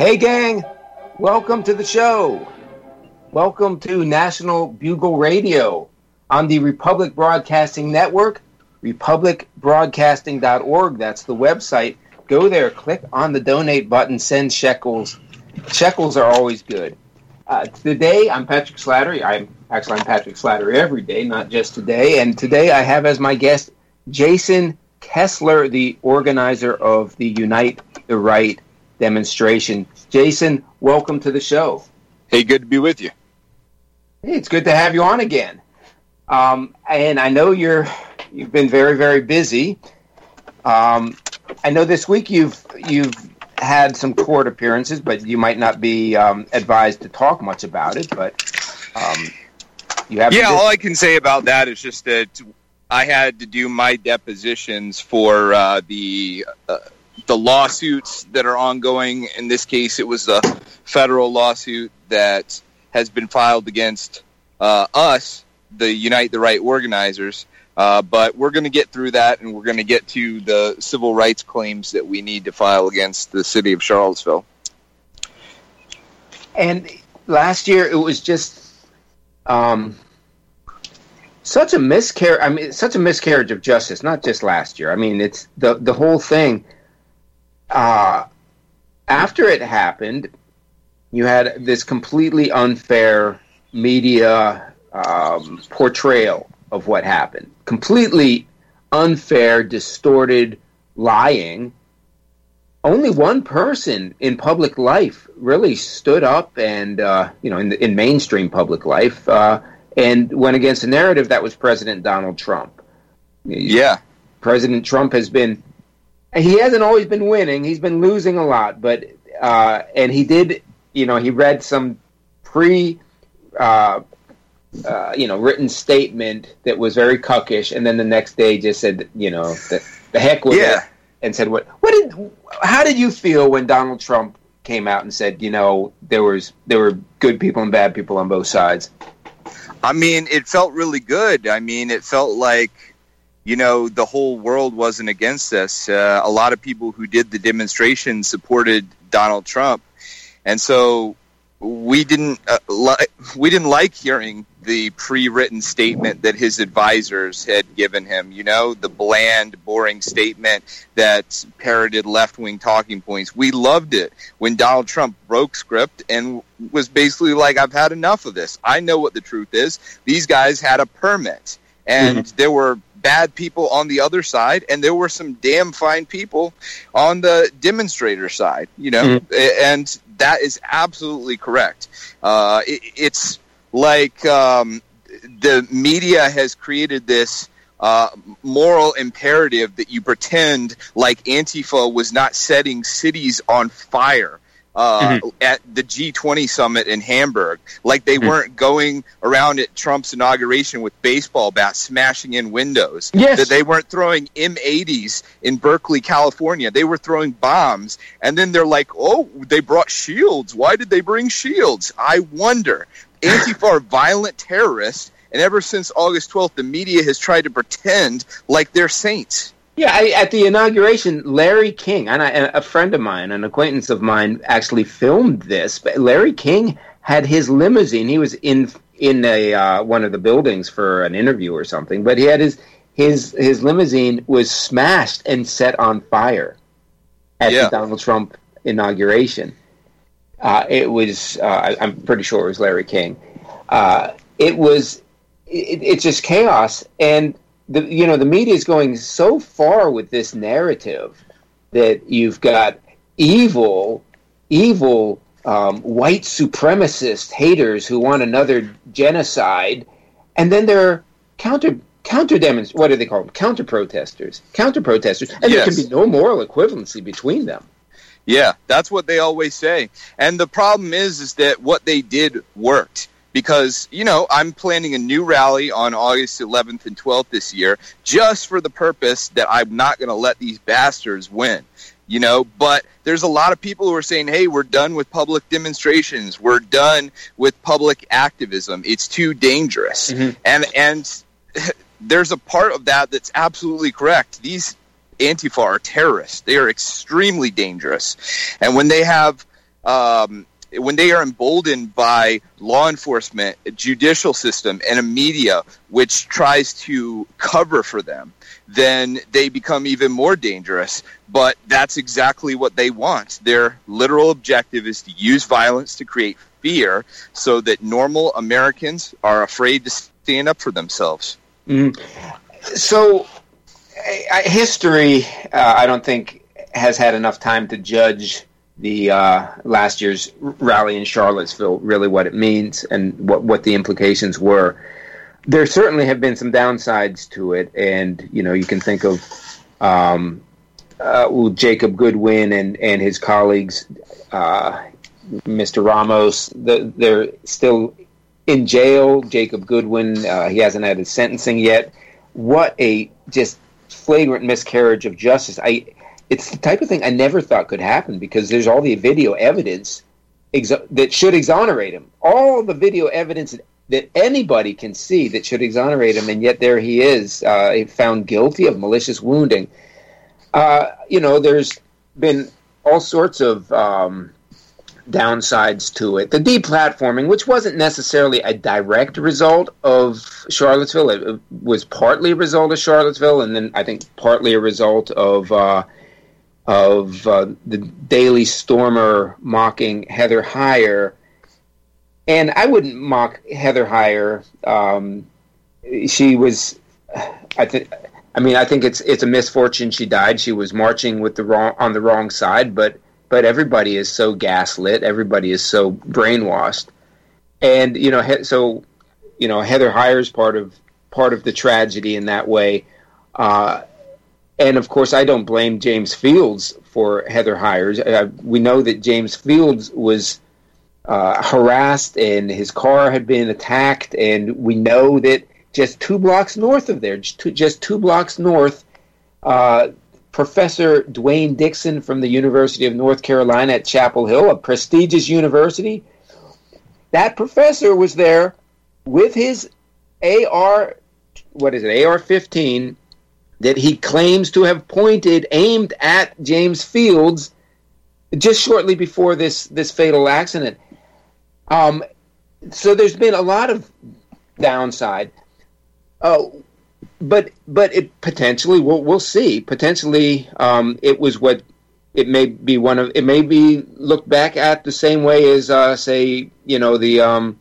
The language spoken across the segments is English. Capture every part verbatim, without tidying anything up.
Hey gang, welcome to the show. Welcome to National Bugle Radio on the Republic Broadcasting Network, republic broadcasting dot org. That's the website. Go there, click on the donate button, send shekels. Shekels are always good. Uh, today, I'm Patrick Slattery. I'm actually I'm Patrick Slattery every day, not just today. And today I have as my guest Jason Kessler, the organizer of the Unite the Right demonstration. Jason, welcome to the show. Hey, good to be with you. Hey, it's good to have you on again. Um, and I know you're you've been very, very busy. Um, I know this week you've you've had some court appearances, but you might not be um, advised to talk much about it. But um, you have. Yeah, all I can say about that is just that I had to do my depositions for uh, the. Uh, the lawsuits that are ongoing. In this case, it was a federal lawsuit that has been filed against uh, us, the Unite the Right organizers. Uh, but we're going to get through that, and we're going to get to the civil rights claims that we need to file against the city of Charlottesville. And last year, it was just um, such a miscarriage. I mean, such a miscarriage of justice. Not just last year. I mean, it's the the whole thing. Uh, after it happened, you had this completely unfair media um, portrayal of what happened. Completely unfair, distorted, lying. Only one person in public life really stood up and, uh, you know, in, in mainstream public life, uh, and went against a narrative that was President Donald Trump. Yeah. President Trump has been... He hasn't always been winning. He's been losing a lot, but uh, and he did, you know, he read some pre, uh, uh, you know, written statement that was very cuckish, and then the next day just said, you know, the, the heck with yeah. it, and said what? What did? How did you feel when Donald Trump came out and said, you know, there was there were good people and bad people on both sides? I mean, it felt really good. I mean, it felt like, you know, the whole world wasn't against us. Uh, a lot of people who did the demonstration supported Donald Trump, and so we didn't uh, li- we didn't like hearing the pre-written statement that his advisors had given him. You know, the bland, boring statement that parroted left-wing talking points. We loved it when Donald Trump broke script and was basically like, "I've had enough of this. I know what the truth is. These guys had a permit, and mm-hmm. there were bad people on the other side, and there were some damn fine people on the demonstrator side, you know, mm-hmm. and that is absolutely correct. Uh, it, it's like um, the media has created this uh, moral imperative that you pretend like Antifa was not setting cities on fire Uh, mm-hmm. at the G twenty summit in Hamburg, like they mm-hmm. weren't going around at Trump's inauguration with baseball bats smashing in windows, yes. that they weren't throwing M eighties in Berkeley, California. They were throwing bombs, and then they're like, oh, they brought shields. Why did they bring shields? I wonder. Antifa are violent terrorists, and ever since August twelfth, the media has tried to pretend like they're saints. Yeah, I, at the inauguration, Larry King, and I, a friend of mine, an acquaintance of mine, actually filmed this. But Larry King had his limousine. He was in in a uh, one of the buildings for an interview or something. But he had his his his limousine was smashed and set on fire at yeah. the Donald Trump inauguration. Uh, it was uh, I'm pretty sure it was Larry King. Uh, it was it, it's just chaos. And The, you know, the media is going so far with this narrative that you've got evil, evil um, white supremacist haters who want another genocide, and then there are counter counter demonst- What do they call them? Counter protesters, counter protesters, and yes. there can be no moral equivalency between them. Yeah, that's what they always say, and the problem is, is that what they did worked. Because, you know, I'm planning a new rally on August eleventh and twelfth this year just for the purpose that I'm not going to let these bastards win, you know. But there's a lot of people who are saying, hey, we're done with public demonstrations. We're done with public activism. It's too dangerous. Mm-hmm. And and there's a part of that that's absolutely correct. These Antifa are terrorists. They are extremely dangerous. And when they have um, when they are emboldened by law enforcement, a judicial system, and a media which tries to cover for them, then they become even more dangerous. But that's exactly what they want. Their literal objective is to use violence to create fear so that normal Americans are afraid to stand up for themselves. Mm. So uh, history, uh, I don't think, has had enough time to judge the uh, last year's rally in Charlottesville, really what it means and what, what the implications were. There certainly have been some downsides to it, and you know you can think of um, uh, well, Jacob Goodwin and, and his colleagues, uh, Mister Ramos. The, they're still in jail. Jacob Goodwin, uh, he hasn't had his sentencing yet. What a just flagrant miscarriage of justice! I. It's the type of thing I never thought could happen because there's all the video evidence exa- that should exonerate him. All the video evidence that, that anybody can see that should exonerate him, and yet there he is, uh, found guilty of malicious wounding. Uh, you know, there's been all sorts of um, downsides to it. The deplatforming, which wasn't necessarily a direct result of Charlottesville, it, it was partly a result of Charlottesville, and then I think partly a result of... Uh, of uh, the Daily Stormer mocking Heather Heyer. And I wouldn't mock Heather Heyer. Um, she was, I think, I mean, I think it's it's a misfortune she died. She was marching with the wrong on the wrong side, but but everybody is so gaslit. Everybody is so brainwashed. And, you know, so, you know, Heather Heyer's part of, part of the tragedy in that way. Uh And, of course, I don't blame James Fields for Heather Heyer. Uh, we know that James Fields was uh, harassed and his car had been attacked, and we know that just two blocks north of there, just two, just two blocks north, uh, Professor Dwayne Dixon from the University of North Carolina at Chapel Hill, a prestigious university, that professor was there with his A R, what is it, A R fifteen, that he claims to have pointed, aimed at James Fields just shortly before this, this fatal accident. Um, so there's been a lot of downside. Oh, but but it potentially, we'll, we'll see, potentially um, it was what, it may be one of, it may be looked back at the same way as, uh, say, you know, the um,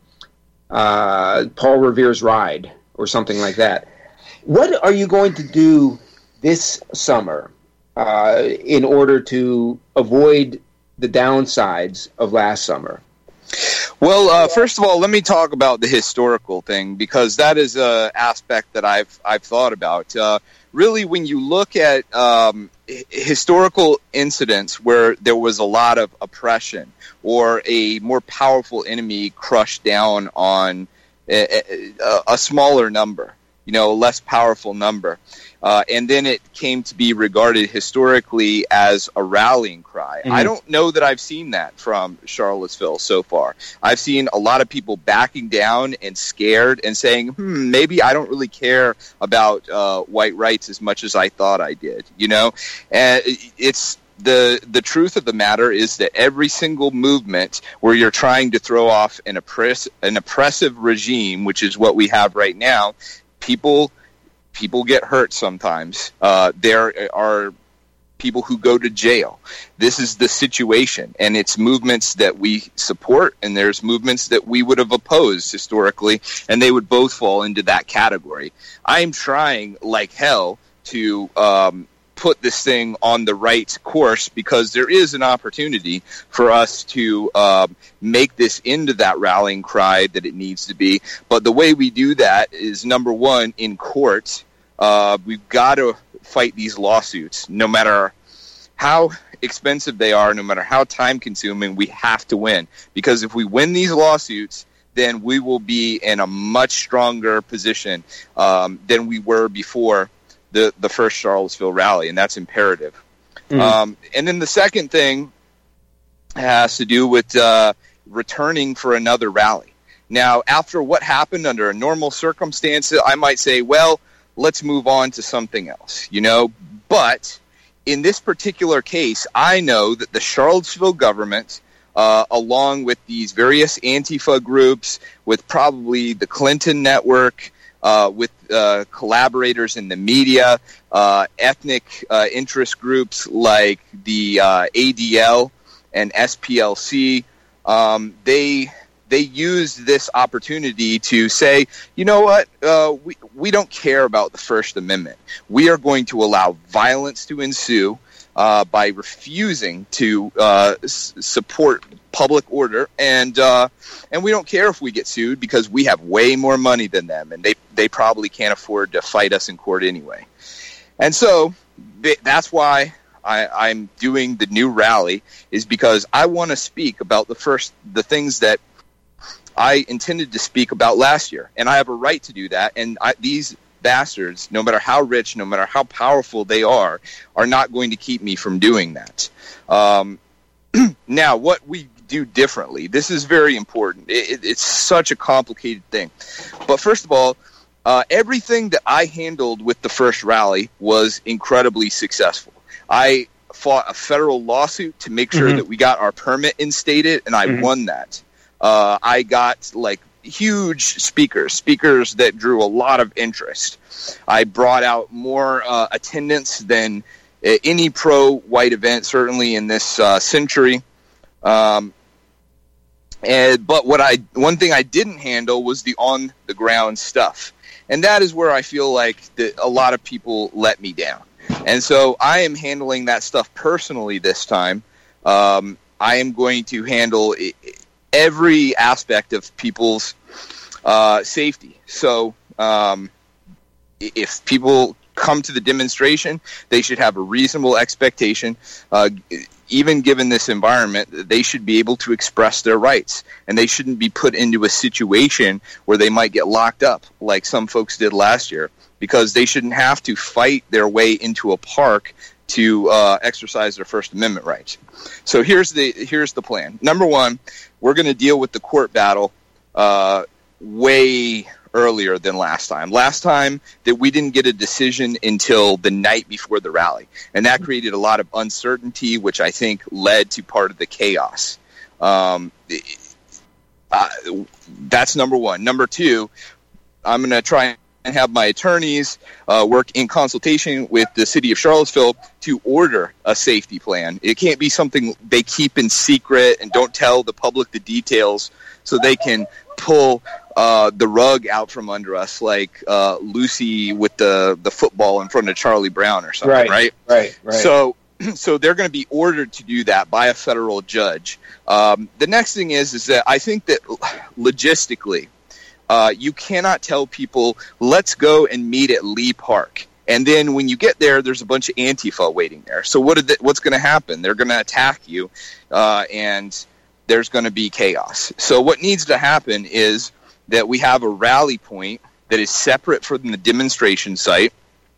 uh, Paul Revere's Ride or something like that. What are you going to do this summer uh, in order to avoid the downsides of last summer? Well, uh, first of all, let me talk about the historical thing, because that is an aspect that I've I've thought about. Uh, really, when you look at um, historical incidents where there was a lot of oppression or a more powerful enemy crushed down on a, a, a smaller number, you know, a less powerful number. Uh, and then it came to be regarded historically as a rallying cry. Mm-hmm. I don't know that I've seen that from Charlottesville so far. I've seen a lot of people backing down and scared and saying, hmm, maybe I don't really care about uh, white rights as much as I thought I did, you know? And it's... The the truth of the matter is that every single movement where you're trying to throw off an oppress an oppressive regime, which is what we have right now, people people get hurt sometimes. Uh, there are people who go to jail. This is the situation, and it's movements that we support, and there's movements that we would have opposed historically, and they would both fall into that category. I'm trying like hell to um, put this thing on the right course, because there is an opportunity for us to um, make this into that rallying cry that it needs to be. But the way we do that is, number one, in court. Uh, we've got to fight these lawsuits, no matter how expensive they are, no matter how time-consuming. We have to win, because if we win these lawsuits, then we will be in a much stronger position um, than we were before the, the first Charlottesville rally, and that's imperative. Mm-hmm. Um, and then the second thing has to do with uh, returning for another rally. Now, after what happened under a normal circumstances, I might say, well, let's move on to something else, you know. But in this particular case, I know that the Charlottesville government uh, along with these various Antifa groups, with probably the Clinton network, uh, with uh, collaborators in the media, uh, ethnic uh, interest groups like the uh, A D L and S P L C. Um, they they used this opportunity to say, you know what, uh, we, we don't care about the First Amendment. We are going to allow violence to ensue uh, by refusing to uh, s- support public order, and uh, and we don't care if we get sued because we have way more money than them, and they, they probably can't afford to fight us in court anyway. And so that's why I, I'm doing the new rally, is because I want to speak about the first the things that I intended to speak about last year, and I have a right to do that. And I, these bastards, no matter how rich, no matter how powerful they are, are not going to keep me from doing that. Um, now, what we do differently, this is very important. It, it, it's such a complicated thing. But first of all, uh, everything that I handled with the first rally was incredibly successful. I fought a federal lawsuit to make sure mm-hmm. that we got our permit instated, and I mm-hmm. won that. Uh, I got like huge speakers, speakers that drew a lot of interest. I brought out more uh, attendance than uh, any pro-white event, certainly in this uh, century. Um, and but what I one thing I didn't handle was the on-the-ground stuff, and that is where I feel like the, a lot of people let me down. And so I am handling that stuff personally this time. Um, I am going to handle it, every aspect of people's uh, safety. So um, if people come to the demonstration, they should have a reasonable expectation, uh, even given this environment, they should be able to express their rights, and they shouldn't be put into a situation where they might get locked up like some folks did last year, because they shouldn't have to fight their way into a park to uh, exercise their First Amendment rights. So here's the here's the plan. Number one, we're going to deal with the court battle uh, way earlier than last time. Last time that we didn't get a decision until the night before the rally, and that created a lot of uncertainty, which I think led to part of the chaos. Um, uh, that's number one. Number two, I'm going to try and have my attorneys uh, work in consultation with the city of Charlottesville to order a safety plan. It can't be something they keep in secret and don't tell the public the details so they can pull uh, the rug out from under us like uh, Lucy with the, the football in front of Charlie Brown or something, right? Right, right. right. So, so they're going to be ordered to do that by a federal judge. Um, the next thing is, is that I think that logistically, Uh, you cannot tell people, let's go and meet at Lee Park. And then when you get there, there's a bunch of Antifa waiting there. So what they, what's going to happen? They're going to attack you, uh, and there's going to be chaos. So what needs to happen is that we have a rally point that is separate from the demonstration site.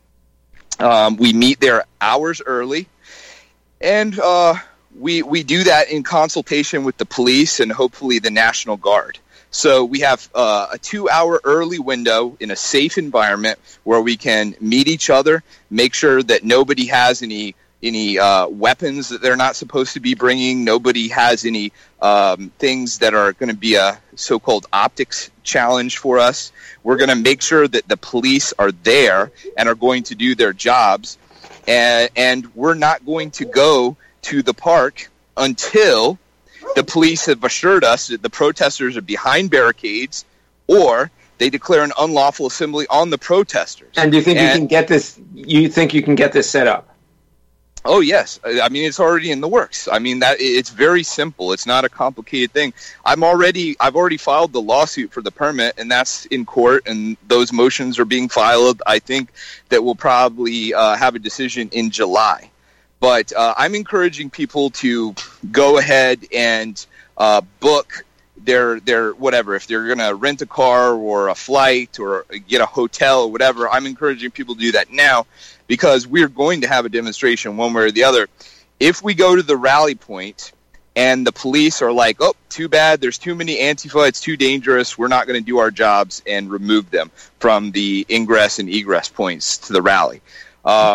Um, we meet there hours early, and uh, we we do that in consultation with the police and hopefully the National Guard. So we have uh, a two-hour early window in a safe environment where we can meet each other, make sure that nobody has any any uh, weapons that they're not supposed to be bringing. Nobody has any um, things that are going to be a so-called optics challenge for us. We're going to make sure that the police are there and are going to do their jobs, and, and we're not going to go to the park until the police have assured us that the protesters are behind barricades, or they declare an unlawful assembly on the protesters. And do you think and, you can get this? You think you can get this set up? Oh yes, I mean it's already in the works. I mean that it's very simple. It's not a complicated thing. I'm already I've already filed the lawsuit for the permit, and that's in court, and those motions are being filed. I think that we'll probably uh, have a decision in July. But uh, I'm encouraging people to go ahead and uh, book their their whatever. If they're going to rent a car or a flight or get a hotel or whatever, I'm encouraging people to do that now, because we're going to have a demonstration one way or the other. If we go to the rally point and the police are like, oh, too bad, there's too many Antifa, it's too dangerous, we're not going to do our jobs, and remove them from the ingress and egress points to the rally. Um,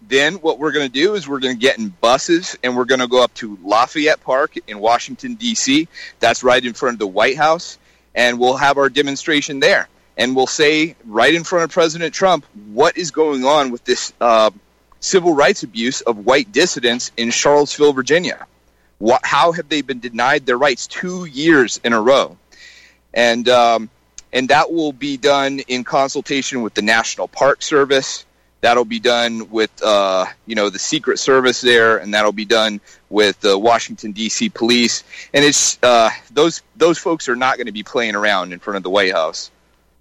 then what we're going to do is we're going to get in buses and we're going to go up to Lafayette Park in Washington, D C. That's right in front of the White House. And we'll have our demonstration there. And we'll say right in front of President Trump, what is going on with this uh, civil rights abuse of white dissidents in Charlottesville, Virginia? What, how have they been denied their rights two years in a row? And um, and that will be done in consultation with the National Park Service. That'll be done with uh, you know the Secret Service there, and that'll be done with the Washington D C Police. And it's uh, those those folks are not going to be playing around in front of the White House.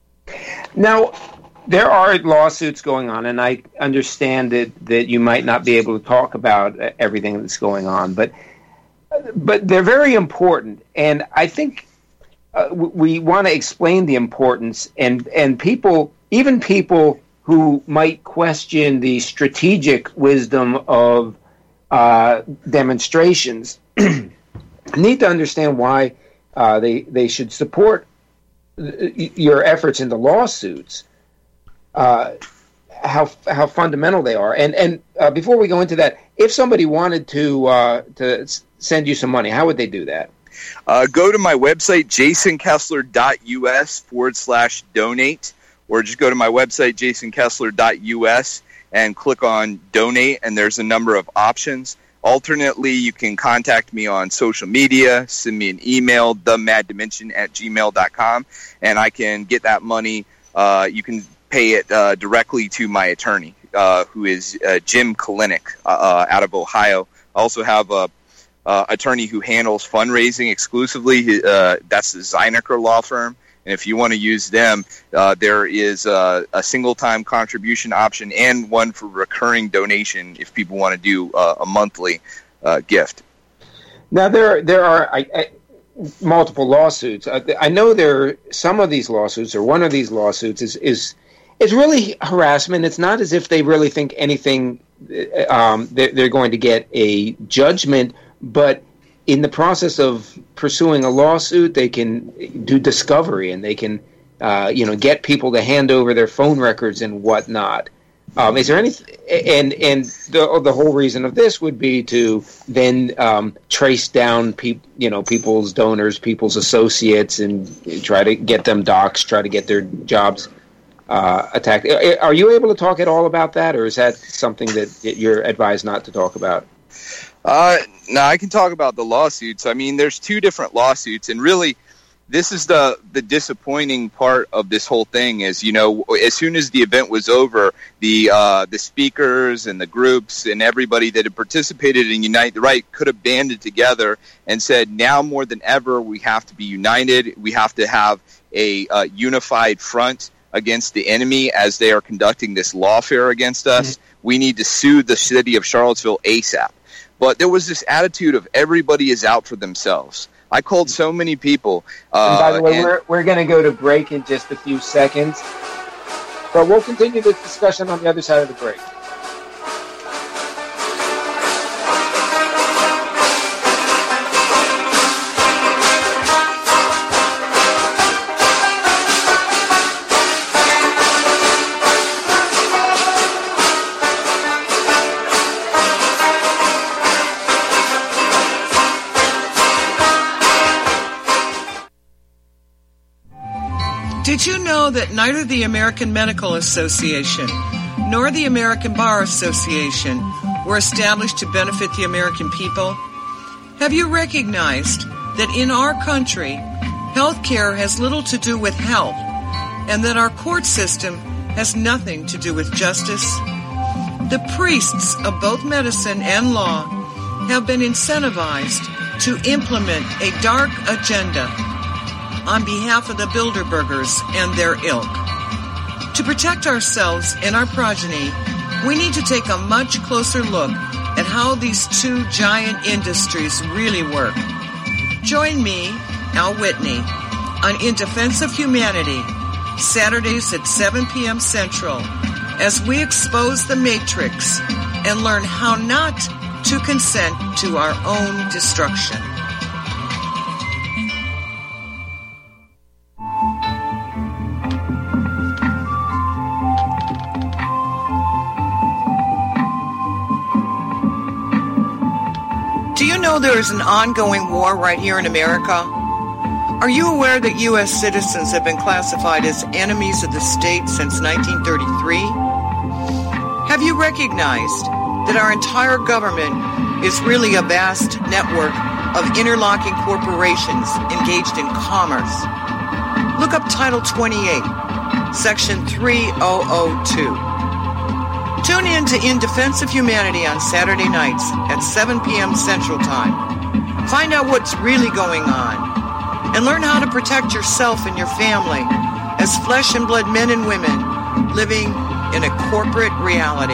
Now, there are lawsuits going on, and I understand that, that you might not be able to talk about everything that's going on, but but they're very important, and I think uh, we want to explain the importance, and, and people, even people who might question the strategic wisdom of uh, demonstrations need to understand why uh, they they should support your efforts in the lawsuits, uh, how how fundamental they are. And and uh, before we go into that, if somebody wanted to uh, to send you some money, how would they do that? Uh, go to my website, jasonkessler.us forward slash donate, or just go to my website, jasonkessler.us, and click on donate, and there's a number of options. Alternately, you can contact me on social media, send me an email, the mad dimension at gmail dot com, and I can get that money. Uh, you can pay it uh, directly to my attorney, uh, who is uh, Jim Kalinick uh, uh, out of Ohio. I also have a uh, attorney who handles fundraising exclusively. Uh, that's the Zeinecker Law Firm. And if you want to use them, uh, there is a, a single-time contribution option and one for recurring donation if people want to do uh, a monthly uh, gift. Now, there there are I, I, multiple lawsuits. I, I know there are some of these lawsuits, or one of these lawsuits, is is is really harassment. It's not as if they really think anything. Um, they're, they're going to get a judgment, but in the process of pursuing a lawsuit, they can do discovery and they can, uh, you know, get people to hand over their phone records and whatnot. Um, is there any? And and the the whole reason of this would be to then um, trace down people, you know, people's donors, people's associates, and try to get them doxxed, try to get their jobs uh, attacked. Are you able to talk at all about that, or is that something that you're advised not to talk about? Uh, no, I can talk about the lawsuits. I mean, there's two different lawsuits, and really, this is the the disappointing part of this whole thing. Is, you know, as soon as the event was over, the uh, the speakers and the groups and everybody that had participated in Unite the Right could have banded together and said, now more than ever, we have to be united. We have to have a uh, unified front against the enemy as they are conducting this lawfare against us. Mm-hmm. We need to sue the city of Charlottesville ASAP. But there was this attitude of everybody is out for themselves. I called so many people. Uh, and by the way, and we're, we're going to go to break in just a few seconds. But we'll continue this discussion on the other side of the break. Did you know that neither the American Medical Association nor the American Bar Association were established to benefit the American people? Have you recognized that in our country, health care has little to do with health, and that our court system has nothing to do with justice? The priests of both medicine and law have been incentivized to implement a dark agenda on behalf of the Bilderbergers and their ilk. To protect ourselves and our progeny, we need to take a much closer look at how these two giant industries really work. Join me, Al Whitney, on In Defense of Humanity, Saturdays at seven p.m. Central, as we expose the Matrix and learn how not to consent to our own destruction. know there is an ongoing war right here in America? Are you aware that U S citizens have been classified as enemies of the state since nineteen thirty-three? Have you recognized that our entire government is really a vast network of interlocking corporations engaged in commerce? Look up Title twenty-eight, Section three thousand two. Tune in to In Defense of Humanity on Saturday nights at seven p.m. Central Time. Find out what's really going on and learn how to protect yourself and your family as flesh and blood men and women living in a corporate reality.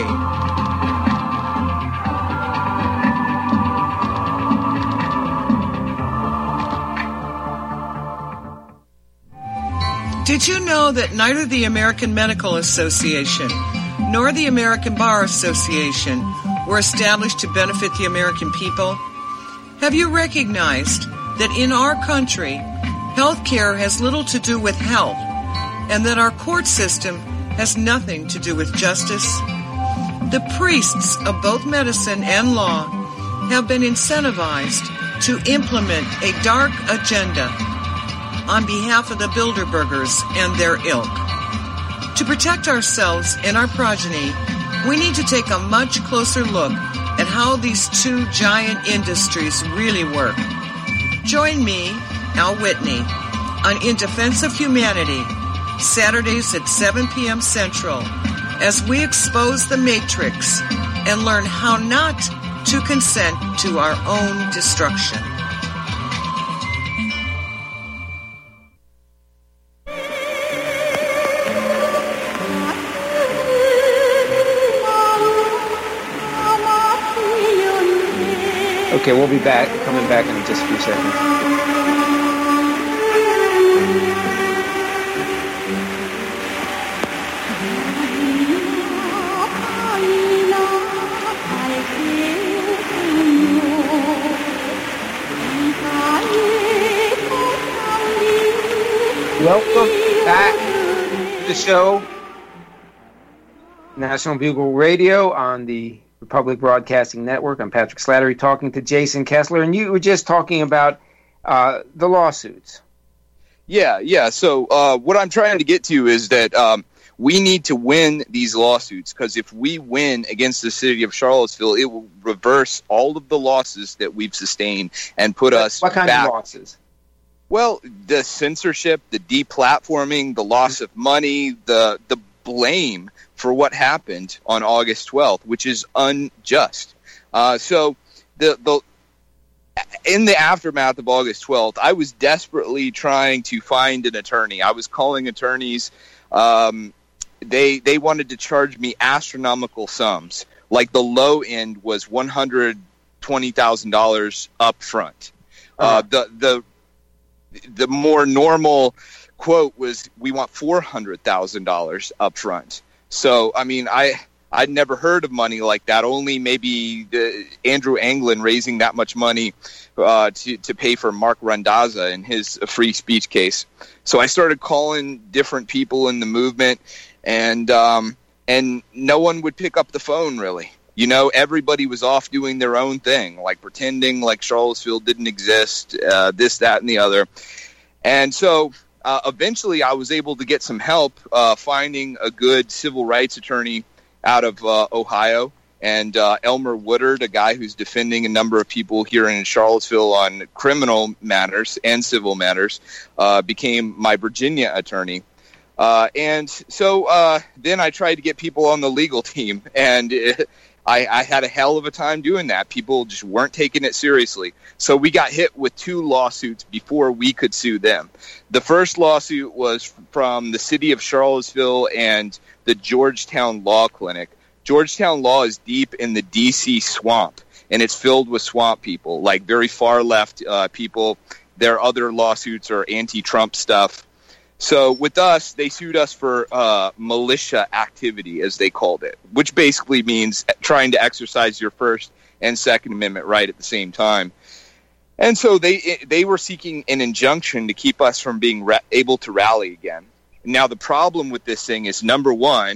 Did you know that neither the American Medical Association nor the American Bar Association were established to benefit the American people? Have you recognized that in our country, health care has little to do with health, and that our court system has nothing to do with justice? The priests of both medicine and law have been incentivized to implement a dark agenda on behalf of the Bilderbergers and their ilk. To protect ourselves and our progeny, we need to take a much closer look at how these two giant industries really work. Join me, Al Whitney, on In Defense of Humanity, Saturdays at seven p.m. Central, as we expose the matrix and learn how not to consent to our own destruction. Okay, we'll be back, coming back in just a few seconds. Welcome back to the show. National Bugle Radio on the Republic Broadcasting Network. I'm Patrick Slattery talking to Jason Kessler, and you were just talking about uh, the lawsuits. Yeah, yeah. So uh, what I'm trying to get to is that um, we need to win these lawsuits, because if we win against the city of Charlottesville, it will reverse all of the losses that we've sustained and put what, us What kind back. of losses? Well, the censorship, the deplatforming, the loss of money, the the blame for what happened on August twelfth, which is unjust. Uh, so the the in the aftermath of August twelfth, I was desperately trying to find an attorney. I was calling attorneys. Um, they they wanted to charge me astronomical sums. Like the low end was one hundred twenty thousand dollars up front. Uh-huh. Uh, the the the more normal quote was, we want four hundred thousand dollars up front. So, I mean, I, I'd never heard of money like that, only maybe the, Andrew Anglin raising that much money uh, to, to pay for Mark Randazza in his free speech case. So I started calling different people in the movement, and um, and no one would pick up the phone, really. You know, everybody was off doing their own thing, like pretending like Charlottesville didn't exist, uh, this, that, and the other. And so uh, eventually I was able to get some help uh, finding a good civil rights attorney out of uh, Ohio. And uh, Elmer Woodard, a guy who's defending a number of people here in Charlottesville on criminal matters and civil matters, uh, became my Virginia attorney. Uh, and so uh, then I tried to get people on the legal team, and it, I, I had a hell of a time doing that. People just weren't taking it seriously. So we got hit with two lawsuits before we could sue them. The first lawsuit was from the city of Charlottesville and the Georgetown Law Clinic. Georgetown Law is deep in the D C swamp, and it's filled with swamp people, like very far left uh, people. Their other lawsuits are anti-Trump stuff. So with us, they sued us for uh, militia activity, as they called it, which basically means trying to exercise your First and Second Amendment right at the same time. And so they they were seeking an injunction to keep us from being ra- able to rally again. Now, the problem with this thing is, number one,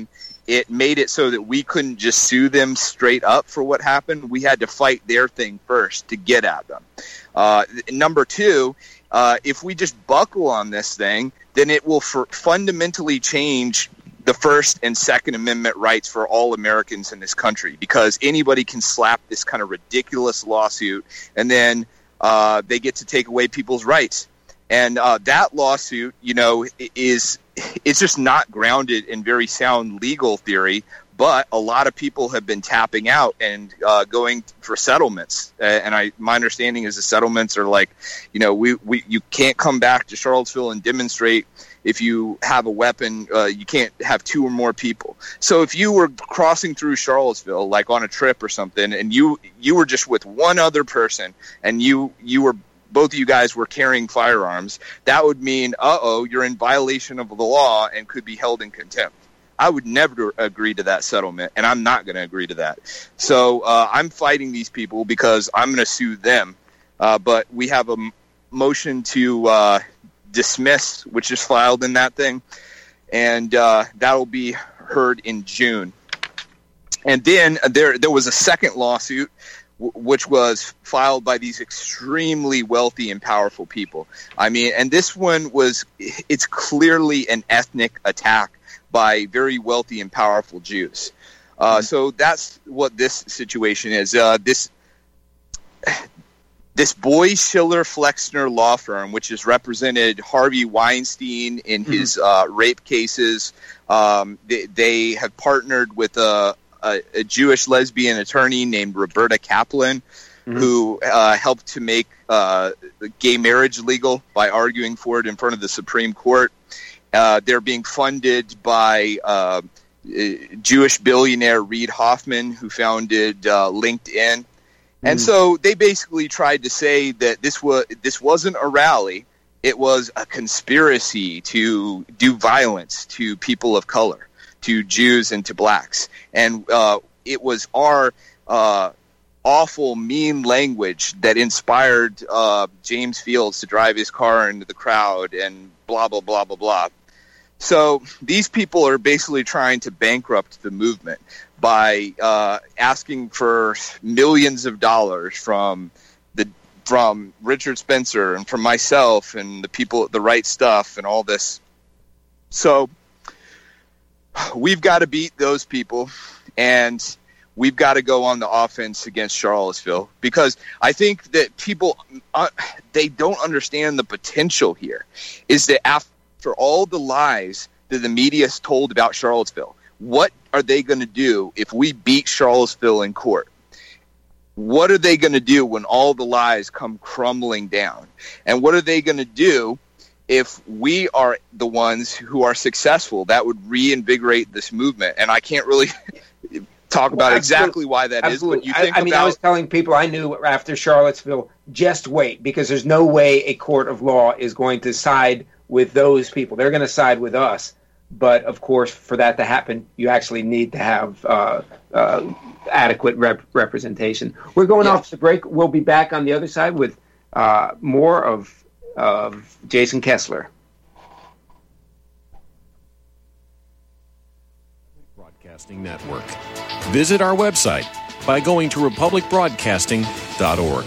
it made it so that we couldn't just sue them straight up for what happened. We had to fight their thing first to get at them. Uh, number two, uh, if we just buckle on this thing, then it will for fundamentally change the First and Second Amendment rights for all Americans in this country, because anybody can slap this kind of ridiculous lawsuit and then uh, they get to take away people's rights. And uh, that lawsuit, you know, is it's just not grounded in very sound legal theory. But a lot of people have been tapping out and uh, going for settlements. Uh, and I, my understanding is the settlements are like, you know, we, we you can't come back to Charlottesville and demonstrate if you have a weapon. Uh, you can't have two or more people. So if you were crossing through Charlottesville, like on a trip or something, and you you were just with one other person, and you you were both of you guys were carrying firearms, that would mean, uh-oh, you're in violation of the law and could be held in contempt. I would never agree to that settlement, and I'm not going to agree to that. So uh, I'm fighting these people because I'm going to sue them. Uh, but we have a m- motion to uh, dismiss, which is filed in that thing, and uh, that will be heard in June. And then there there was a second lawsuit, w- which was filed by these extremely wealthy and powerful people. I mean, and this one was, it's clearly an ethnic attack by very wealthy and powerful Jews. Uh, mm-hmm. So that's what this situation is. Uh, this this Boies Schiller Flexner law firm, which has represented Harvey Weinstein in mm-hmm. his uh, rape cases, um, they, they have partnered with a, a, a Jewish lesbian attorney named Roberta Kaplan, mm-hmm. who uh, helped to make uh, gay marriage legal by arguing for it in front of the Supreme Court. Uh, they're being funded by uh, Jewish billionaire Reid Hoffman, who founded uh, LinkedIn. And mm. so they basically tried to say that this was this wasn't a rally. It was a conspiracy to do violence to people of color, to Jews and to blacks. And uh, it was our uh, awful, mean language that inspired uh, James Fields to drive his car into the crowd and blah, blah, blah, blah, blah. So these people are basically trying to bankrupt the movement by uh, asking for millions of dollars from the from Richard Spencer and from myself and the people at The Right Stuff and all this. So we've got to beat those people, and we've got to go on the offense against Charlottesville, because I think that people, uh, they don't understand the potential here, is that after for all the lies that the media has told about Charlottesville, what are they going to do if we beat Charlottesville in court? What are they going to do when all the lies come crumbling down? And what are they going to do if we are the ones who are successful? That would reinvigorate this movement. And I can't really talk about well, exactly why that absolutely. is. But you think I, I mean, about- I was telling people I knew after Charlottesville, just wait, because there's no way a court of law is going to side with those people. They're going to side with us. But, of course, for that to happen, you actually need to have uh, uh, adequate rep- representation. We're going yeah. off the break. We'll be back on the other side with uh, more of, of Jason Kessler. Broadcasting Network. Visit our website by going to republic broadcasting dot org.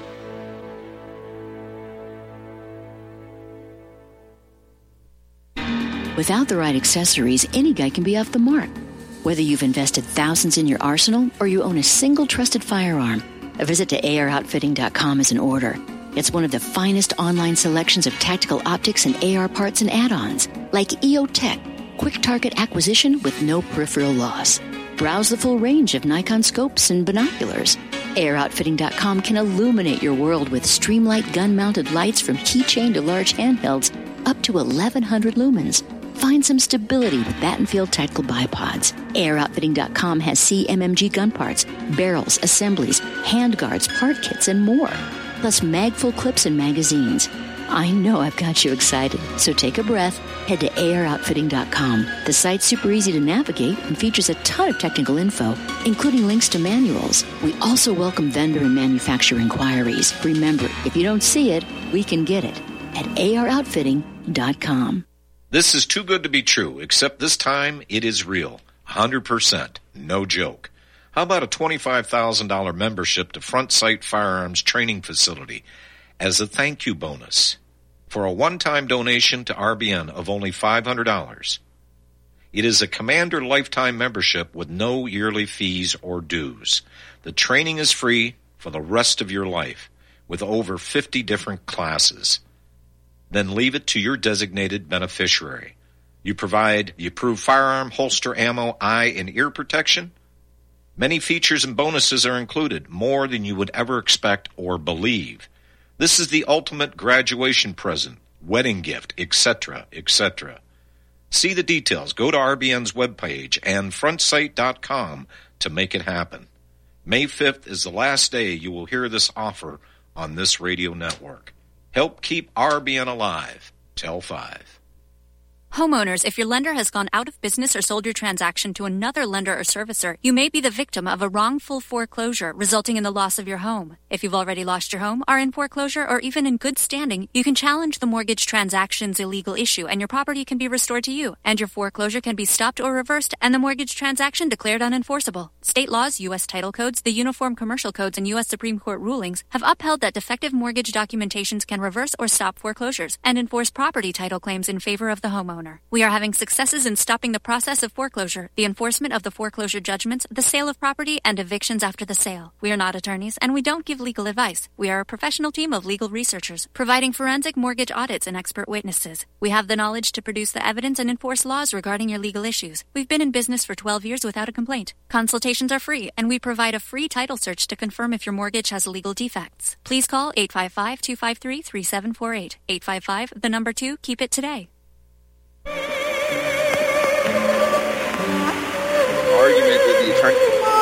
Without the right accessories, any guy can be off the mark. Whether you've invested thousands in your arsenal or you own a single trusted firearm, a visit to A R outfitting dot com is in order. It's one of the finest online selections of tactical optics and A R parts and add-ons, like E O Tech, quick target acquisition with no peripheral loss. Browse the full range of Nikon scopes and binoculars. A R outfitting dot com can illuminate your world with Streamlight gun-mounted lights from keychain to large handhelds up to eleven hundred lumens. Find some stability with Battenfield Tactical Bipods. A R outfitting dot com has C M M G gun parts, barrels, assemblies, handguards, part kits, and more. Plus mag-full clips and magazines. I know I've got you excited, so take a breath. Head to A R outfitting dot com. The site's super easy to navigate and features a ton of technical info, including links to manuals. We also welcome vendor and manufacturer inquiries. Remember, if you don't see it, we can get it at A R outfitting dot com. This is too good to be true, except this time it is real. one hundred percent. No joke. How about a twenty-five thousand dollars membership to Front Sight Firearms Training Facility as a thank you bonus for a one-time donation to R B N of only five hundred dollars? It is a Commander lifetime membership with no yearly fees or dues. The training is free for the rest of your life with over fifty different classes. Then leave it to your designated beneficiary. You provide the approved firearm, holster, ammo, eye, and ear protection. Many features and bonuses are included, more than you would ever expect or believe. This is the ultimate graduation present, wedding gift, et cetera, et cetera. See the details. Go to R B N's webpage and front sight dot com to make it happen. May fifth is the last day you will hear this offer on this radio network. Help keep R B N alive. Tell five. Homeowners, if your lender has gone out of business or sold your transaction to another lender or servicer, you may be the victim of a wrongful foreclosure resulting in the loss of your home. If you've already lost your home, are in foreclosure, or even in good standing, you can challenge the mortgage transaction's illegal issue and your property can be restored to you, and your foreclosure can be stopped or reversed and the mortgage transaction declared unenforceable. State laws, U S title codes, the Uniform Commercial Codes, and U S Supreme Court rulings have upheld that defective mortgage documentations can reverse or stop foreclosures and enforce property title claims in favor of the homeowner. We are having successes in stopping the process of foreclosure, the enforcement of the foreclosure judgments, the sale of property, and evictions after the sale. We are not attorneys, and we don't give legal advice. We are a professional team of legal researchers, providing forensic mortgage audits and expert witnesses. We have the knowledge to produce the evidence and enforce laws regarding your legal issues. We've been in business for twelve years without a complaint. Consultations are free, and we provide a free title search to confirm if your mortgage has legal defects. Please call eight five five, two five three, three seven four eight. eight five five, the number two, keep it today. Argument with the attorney.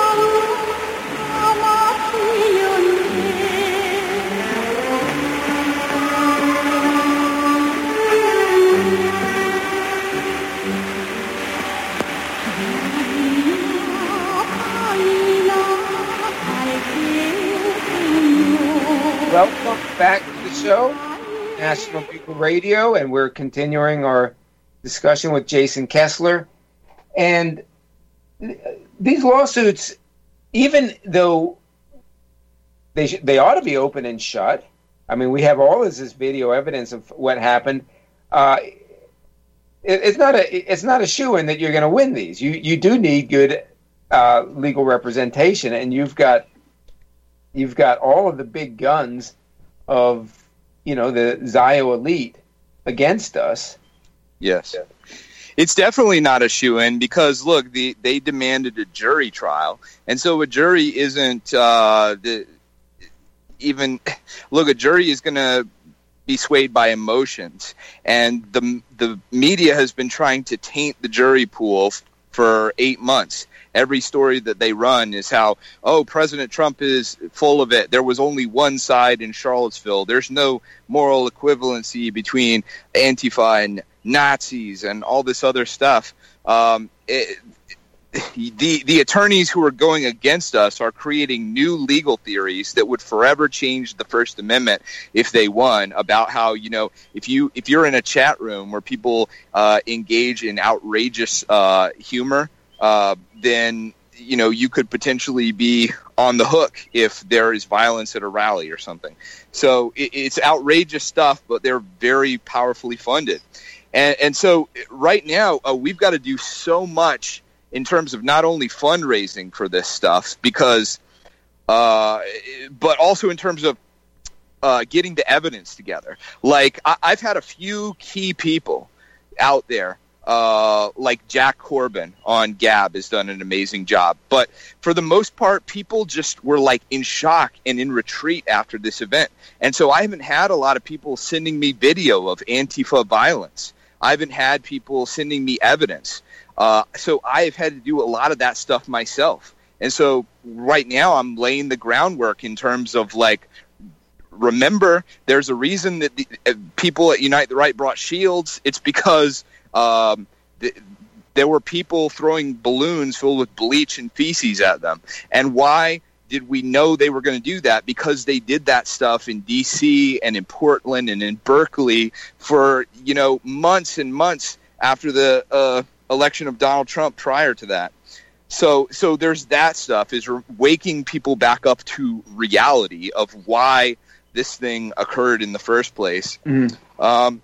Welcome back to the show, National Bugle Radio, and we're continuing our discussion with Jason Kessler. And these lawsuits, even though they sh- they ought to be open and shut, I mean, we have all of this video evidence of what happened. Uh, it, it's not a it's not a shoo-in that you're going to win these. You you do need good uh, legal representation, and you've got you've got all of the big guns of you know the Zio elite against us. Yes. It's definitely not a shoo-in because, look, the, they demanded a jury trial. And so a jury isn't uh, the, even – look, a jury is going to be swayed by emotions. And the the media has been trying to taint the jury pool f- for eight months. Every story that they run is how, oh, President Trump is full of it. There was only one side in Charlottesville. There's no moral equivalency between Antifa and Nazis and all this other stuff. Um, it, the the attorneys who are going against us are creating new legal theories that would forever change the First Amendment if they won, about how, you know, if you if you're in a chat room where people uh, engage in outrageous uh, humor, uh, then you know you could potentially be on the hook if there is violence at a rally or something. So it, it's outrageous stuff, but they're very powerfully funded. And, and so right now, uh, we've got to do so much in terms of not only fundraising for this stuff, because, uh, but also in terms of uh, getting the evidence together. Like, I, I've had a few key people out there, uh, like Jack Corbin on Gab has done an amazing job. But for the most part, people just were like in shock and in retreat after this event. And so I haven't had a lot of people sending me video of Antifa violence. I haven't had people sending me evidence. Uh, so I've had to do a lot of that stuff myself. And so right now I'm laying the groundwork in terms of, like, remember, there's a reason that the, uh, people at Unite the Right brought shields. It's because um, th- there were people throwing balloons filled with bleach and feces at them. And why did we know they were going to do that? Because they did that stuff in D C and in Portland and in Berkeley for, you know, months and months after the uh, election of Donald Trump prior to that. So, so there's that stuff, is waking people back up to reality of why this thing occurred in the first place. Mm-hmm. Um,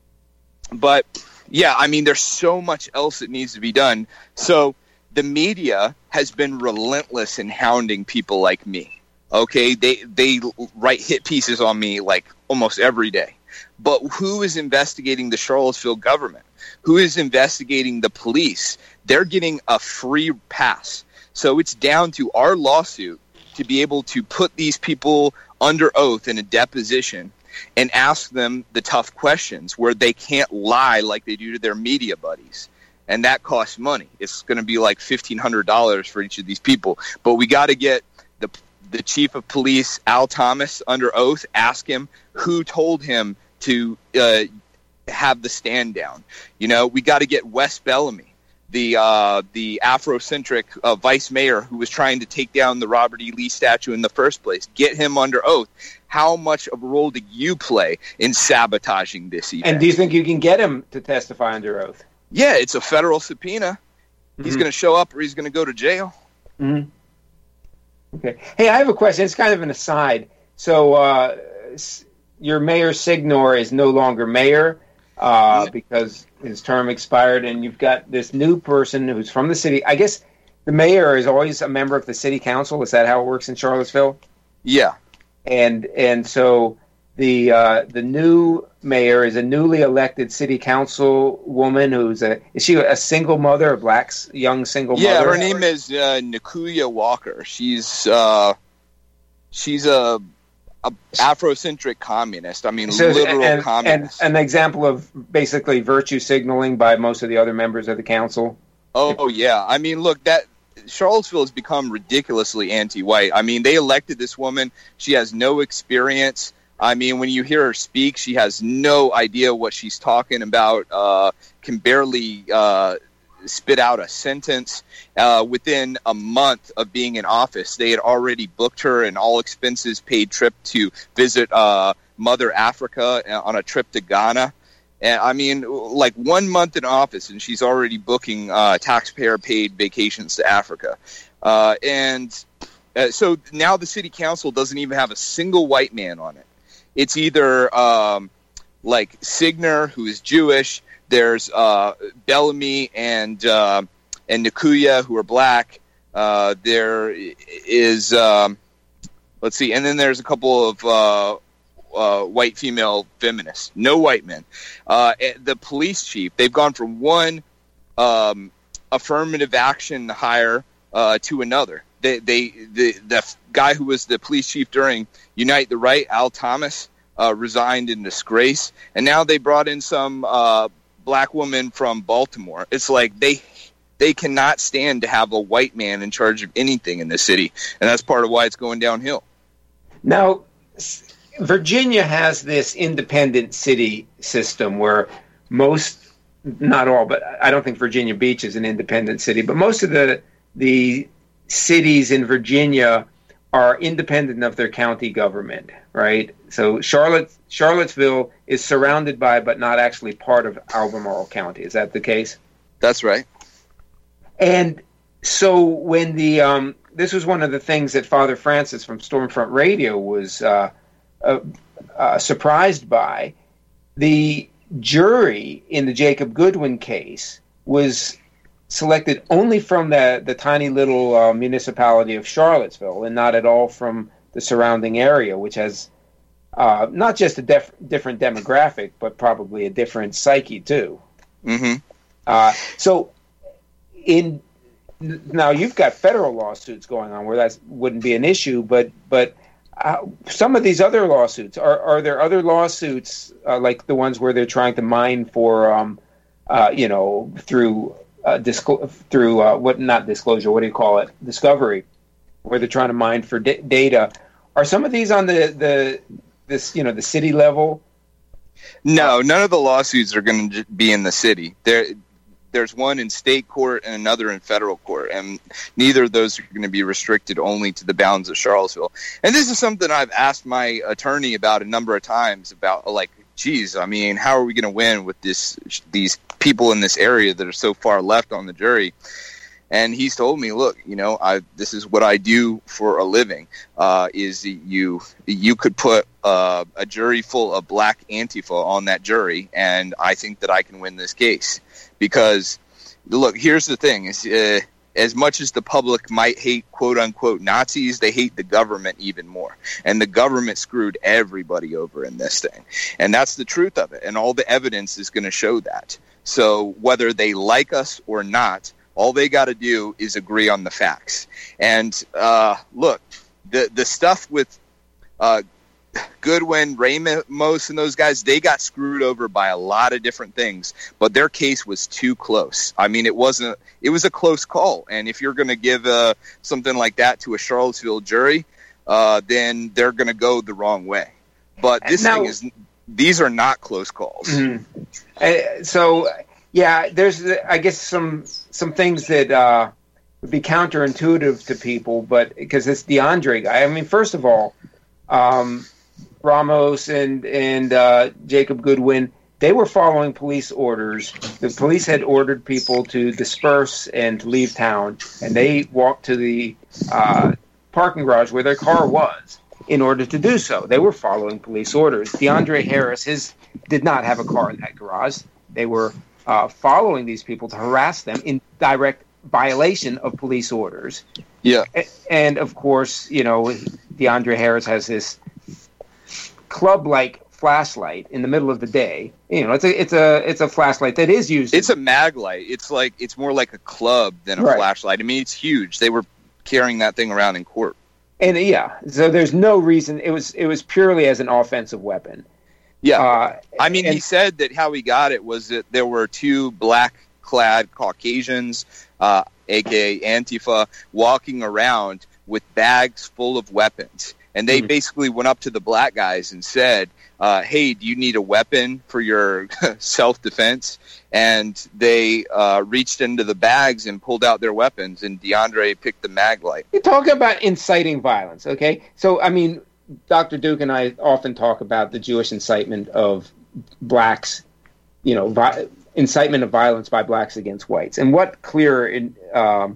but yeah, I mean, there's so much else that needs to be done. So the media has been relentless in hounding people like me. Okay, they they write hit pieces on me like almost every day. But who is investigating the Charlottesville government? Who is investigating the police? They're getting a free pass. So it's down to our lawsuit to be able to put these people under oath in a deposition and ask them the tough questions where they can't lie like they do to their media buddies. And that costs money. It's going to be like fifteen hundred dollars for each of these people. But we got to get the the chief of police, Al Thomas, under oath, ask him who told him to uh, have the stand down. You know, we got to get Wes Bellamy, the uh, the Afrocentric uh, vice mayor who was trying to take down the Robert E. Lee statue in the first place. Get him under oath. How much of a role do you play in sabotaging this event? And do you think you can get him to testify under oath? Yeah, it's a federal subpoena. Mm-hmm. He's going to show up or he's going to go to jail. Mm-hmm. Okay. Hey, I have a question. It's kind of an aside. So uh, your Mayor Signor is no longer mayor uh, because his term expired, and you've got this new person who's from the city. I guess the mayor is always a member of the city council. Is that how it works in Charlottesville? Yeah. And and so the uh, the new mayor is a newly elected city council woman who's a is she a single mother, a black young single yeah, mother? Yeah, her name is uh, Nakuya Walker. She's uh, she's a, a Afrocentric communist. I mean, so, literal and, communist. And an example of basically virtue signaling by most of the other members of the council. Oh yeah, I mean, look, that Charlottesville has become ridiculously anti-white. I mean, they elected this woman. She has no experience. I mean, when you hear her speak, she has no idea what she's talking about, uh, can barely uh, spit out a sentence. Uh, within a month of being in office, they had already booked her an all-expenses-paid trip to visit uh, Mother Africa on a trip to Ghana. And I mean, like one month in office, and she's already booking uh, taxpayer-paid vacations to Africa. Uh, and uh, so now the city council doesn't even have a single white man on it. It's either um, like Signor, who is Jewish. There's uh, Bellamy and uh, and Nakuya, who are black. Uh, there is um, let's see, and then there's a couple of uh, uh, white female feminists. No white men. Uh, the police chief. They've gone from one um, affirmative action hire uh, to another. They, they, the, the guy who was the police chief during Unite the Right, Al Thomas, uh, resigned in disgrace, and now they brought in some uh, black woman from Baltimore. It's like they they cannot stand to have a white man in charge of anything in this city, and that's part of why it's going downhill. Now, Virginia has this independent city system where most, not all, but I don't think Virginia Beach is an independent city, but most of the the cities in Virginia are independent of their county government, right? So Charlotte, Charlottesville is surrounded by, but not actually part of Albemarle County. Is that the case? That's right. And so when the, um, this was one of the things that Father Francis from Stormfront Radio was uh, uh, uh, surprised by. The jury in the Jacob Goodwin case was selected only from the, the tiny little uh, municipality of Charlottesville and not at all from the surrounding area, which has uh, not just a def- different demographic, but probably a different psyche too. Mm-hmm. Uh, so in now you've got federal lawsuits going on where that wouldn't be an issue, but but uh, some of these other lawsuits, are, are there other lawsuits uh, like the ones where they're trying to mine for, um, uh, you know, through Uh, disclo- through uh, what not disclosure, what do you call it? Discovery, where they're trying to mine for d- data. Are some of these on the, the this you know the city level? No, none of the lawsuits are going to be in the city. There, there's one in state court and another in federal court, and neither of those are going to be restricted only to the bounds of Charlottesville. And this is something I've asked my attorney about a number of times about, like, geez, I mean, how are we going to win with this these people in this area that are so far left on the jury? And he's told me, look, you know, I this is what I do for a living. Uh, is you you could put uh, a jury full of black Antifa on that jury, and I think that I can win this case. Because, look, here's the thing: is uh, as much as the public might hate "quote unquote" Nazis, they hate the government even more. And the government screwed everybody over in this thing, and that's the truth of it. And all the evidence is going to show that. So whether they like us or not, all they got to do is agree on the facts. And uh, look, the the stuff with uh, Goodwin, Ramos, and those guys, they got screwed over by a lot of different things. But their case was too close. I mean, it wasn't. It was a close call. And if you're going to give uh, something like that to a Charlottesville jury, uh, then they're going to go the wrong way. But this now, thing is. These are not close calls. Mm-hmm. Uh, so. Yeah, there's, I guess, some some things that uh, would be counterintuitive to people, but because it's DeAndre guy. I mean, first of all, um, Ramos and and uh, Jacob Goodwin, they were following police orders. The police had ordered people to disperse and to leave town, and they walked to the uh, parking garage where their car was in order to do so. They were following police orders. DeAndre Harris, his did not have a car in that garage. They were Uh, following these people to harass them in direct violation of police orders. Yeah. A- and, of course, you know, DeAndre Harris has this club-like flashlight in the middle of the day. You know, it's a it's a it's a flashlight that is used. It's a mag light. It's like it's more like a club than a right. flashlight. I mean, it's huge. They were carrying that thing around in court. And yeah, so there's no reason. It was it was purely as an offensive weapon. Yeah, uh, I mean, and, he said that how he got it was that there were two black-clad Caucasians, uh, a k a. Antifa, walking around with bags full of weapons. And they mm-hmm. basically went up to the black guys and said, uh, hey, do you need a weapon for your self-defense? And they uh, reached into the bags and pulled out their weapons, and DeAndre picked the mag light. You talk about inciting violence, okay? So, I mean, Doctor Duke and I often talk about the Jewish incitement of blacks, you know, vi- incitement of violence by blacks against whites. And what clearer in, um,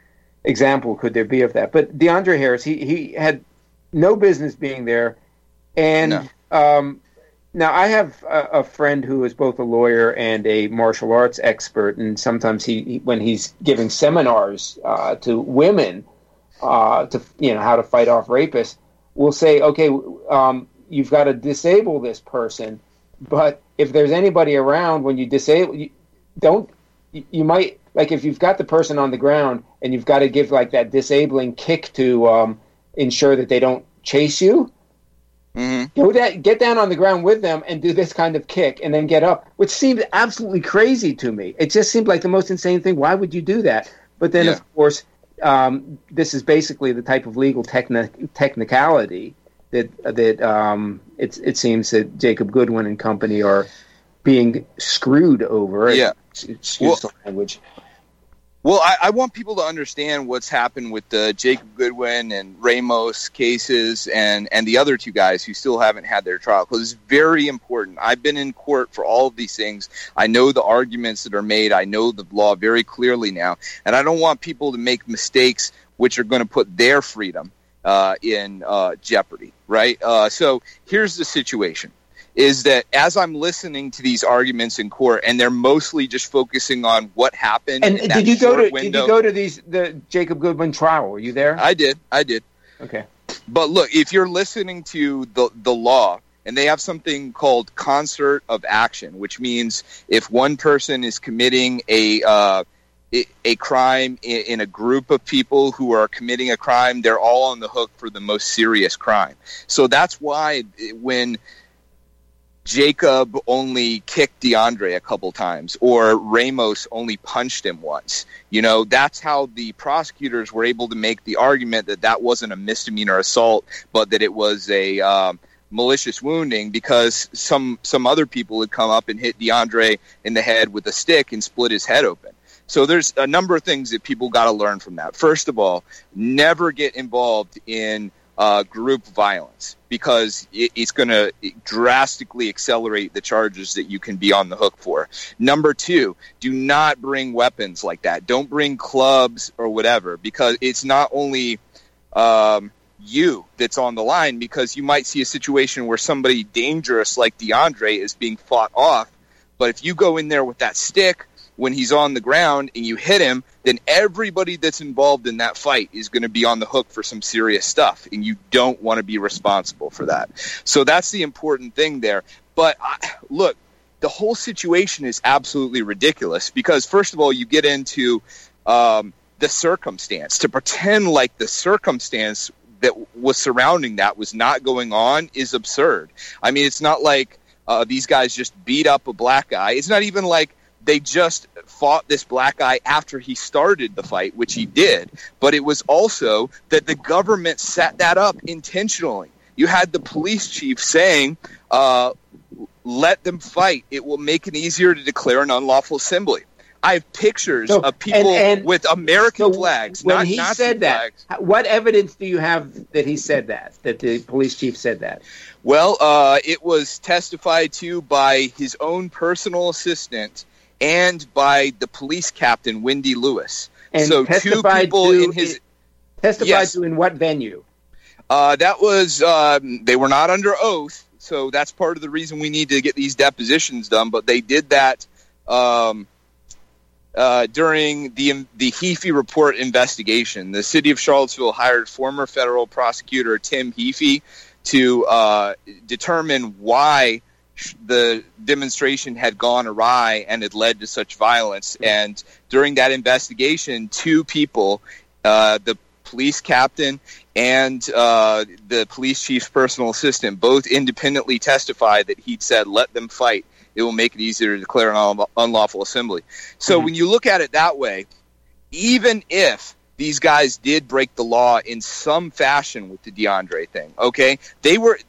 example could there be of that? But DeAndre Harris, he, he had no business being there. And no. um, now I have a, a friend who is both a lawyer and a martial arts expert. And sometimes he, he when he's giving seminars uh, to women uh, to, you know, how to fight off rapists, we'll say, okay, um, you've got to disable this person, but if there's anybody around when you disable, you don't, you, you might, like if you've got the person on the ground and you've got to give like that disabling kick to um, ensure that they don't chase you, mm-hmm. go that, get down on the ground with them and do this kind of kick and then get up, which seemed absolutely crazy to me. It just seemed like the most insane thing. Why would you do that? But then, yeah. of course, Um, this is basically the type of legal techni- technicality that that um, it's, it seems that Jacob Goodwin and company are being screwed over. Yeah, excuse well, the language. Well, I, I want people to understand what's happened with the Jacob Goodwin and Ramos cases and, and the other two guys who still haven't had their trial, because it's very important. I've been in court for all of these things. I know the arguments that are made. I know the law very clearly now. And I don't want people to make mistakes which are going to put their freedom uh, in uh, jeopardy, right? Uh, so here's the situation. Is that as I'm listening to these arguments in court, and they're mostly just focusing on what happened. And in did that you go to window. did you go to these the Jacob Goodwin trial? Were you there? I did, I did. Okay. But look, if you're listening to the the law, and they have something called concert of action, which means if one person is committing a uh, a crime in, in a group of people who are committing a crime, they're all on the hook for the most serious crime. So that's why when Jacob only kicked DeAndre a couple times, or Ramos only punched him once. You know, that's how the prosecutors were able to make the argument that that wasn't a misdemeanor assault, but that it was a um, malicious wounding, because some some other people had come up and hit DeAndre in the head with a stick and split his head open. So there's a number of things that people got to learn from that. First of all, never get involved in uh, group violence, because it, it's going to drastically accelerate the charges that you can be on the hook for. Number two, do not bring weapons like that. Don't bring clubs or whatever, because it's not only um, you that's on the line, because you might see a situation where somebody dangerous like DeAndre is being fought off. But if you go in there with that stick when he's on the ground and you hit him, then everybody that's involved in that fight is going to be on the hook for some serious stuff, and you don't want to be responsible for that. So that's the important thing there. But I, look, the whole situation is absolutely ridiculous, because first of all, you get into um, the circumstance. To pretend like the circumstance that was surrounding that was not going on is absurd. I mean, it's not like uh, these guys just beat up a black guy. It's not even like they just fought this black guy after he started the fight, which he did. But it was also that the government set that up intentionally. You had the police chief saying, uh, let them fight. It will make it easier to declare an unlawful assembly. I have pictures so, of people and, and with American so flags, when not he Nazi said that, flags. What evidence do you have that he said that, that the police chief said that? Well, uh, it was testified to by his own personal assistant and by the police captain, Wendy Lewis. And so two people to, in his testified yes. to in what venue? Uh, that was um, they were not under oath, so that's part of the reason we need to get these depositions done. But they did that um, uh, during the the Heafy report investigation. The city of Charlottesville hired former federal prosecutor Tim Heafy to uh, determine why the demonstration had gone awry and had led to such violence. And during that investigation, two people, uh, the police captain and uh, the police chief's personal assistant, both independently testified that he'd said, let them fight. It will make it easier to declare an unlawful assembly. So mm-hmm. when you look at it that way, even if these guys did break the law in some fashion with the DeAndre thing, okay, they were...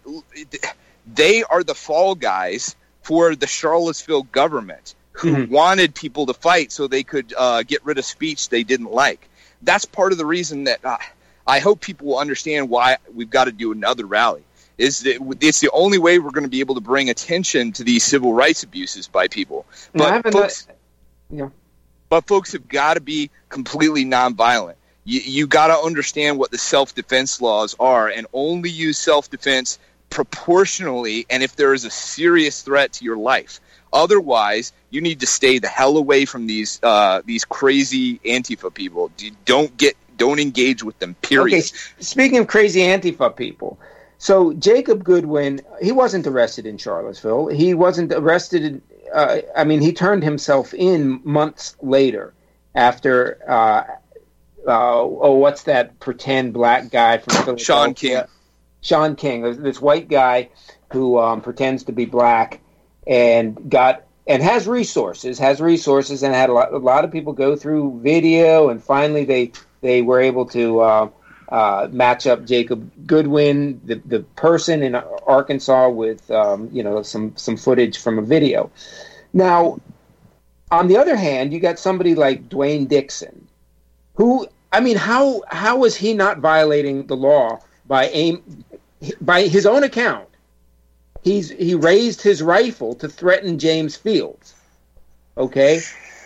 They are the fall guys for the Charlottesville government who mm-hmm. wanted people to fight so they could uh, get rid of speech they didn't like. That's part of the reason that uh, I hope people will understand why we've got to do another rally. Is that it's the only way we're going to be able to bring attention to these civil rights abuses by people. But no, folks, not, yeah. but folks have got to be completely nonviolent. You, you got to understand what the self-defense laws are, and only use self-defense proportionally, and if there is a serious threat to your life. Otherwise, you need to stay the hell away from these uh, these crazy Antifa people. Don't get, don't engage with them. Period. Okay. Speaking of crazy Antifa people, so Jacob Goodwin, he wasn't arrested in Charlottesville. He wasn't arrested. Uh, I mean, he turned himself in months later after. Uh, uh, oh, what's that pretend black guy from Philadelphia? Sean King. Sean King, this white guy who um, pretends to be black and got and has resources, has resources, and had a lot, a lot of people go through video, and finally they they were able to uh, uh, match up Jacob Goodwin, the the person in Arkansas, with um, you know some some footage from a video. Now, on the other hand, you got somebody like Dwayne Dixon, who I mean, how how is he not violating the law by aim? By his own account, he's he raised his rifle to threaten James Fields. Okay,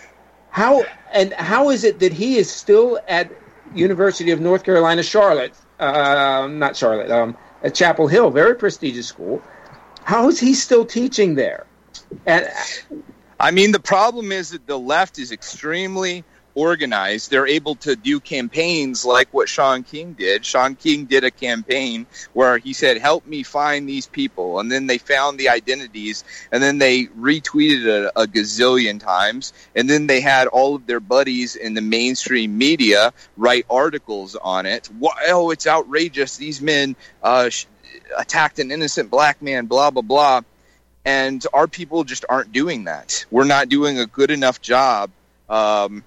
how and how is it that he is still at University of North Carolina, Charlotte? Uh, not Charlotte, um, at Chapel Hill, very prestigious school. How is he still teaching there? And I mean, the problem is that the left is extremely organized. They're able to do campaigns like what Sean King did. Sean King did a campaign where he said, help me find these people. And then they found the identities, and then they retweeted it a, a gazillion times. And then they had all of their buddies in the mainstream media write articles on it. Oh, it's outrageous. These men uh, sh- attacked an innocent black man, blah, blah, blah. And our people just aren't doing that. We're not doing a good enough job um,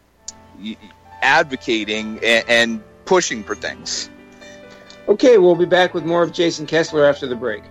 advocating and, and pushing for things. Okay, we'll be back with more of Jason Kessler after the break.